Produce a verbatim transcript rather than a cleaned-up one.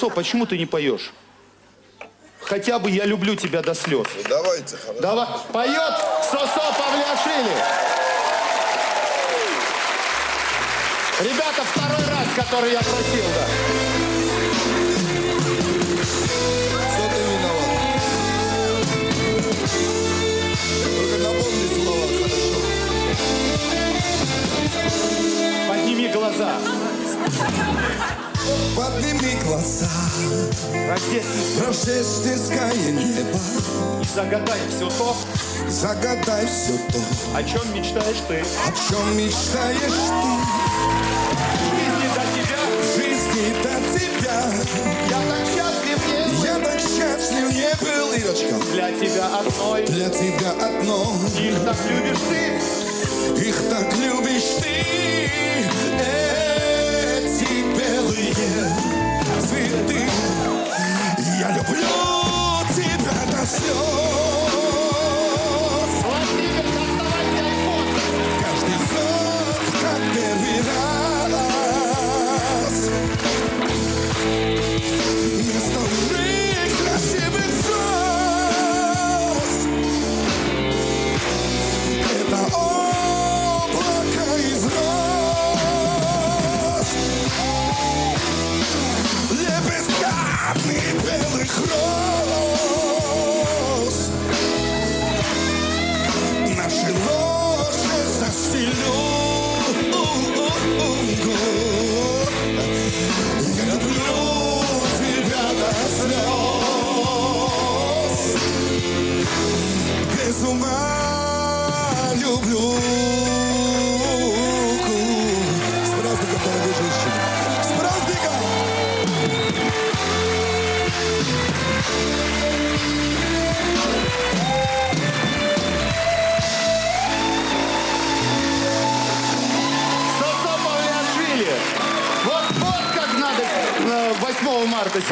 Сосо, почему ты не поешь? Хотя бы «Я люблю тебя до слез». Ну, давайте, хорошо. Давай. Поет Сосо Павлиашвили. Ребята, второй раз, который я просил, да. Что ты виноват? Только напомни слова, хорошо? Подними глаза. Подними глаза, Рождественское. рождественское небо, И загадай все то, загадай все то, о чем мечтаешь ты. о чем мечтаешь ты. Жизни до тебя. В жизни до тебя. Я так счастлив не был. Я так счастлив не был, Ирочка. Для тебя одной. Для тебя одно. Их так любишь ты. Их так любишь ты. Эти белые цветы. Я люблю тебя до слез. Владимир, доставайте айфон. Каждый вздох, как первый раз. Вместо моих красивых слез это облако из роз, лепестками белых роз. Наши ложи застелю. Я люблю тебя до слез. Без ума люблю. С праздником, дорогие женщины! С праздником! Сосо Павлиашвили. Вот, вот как надо э, восьмого марта.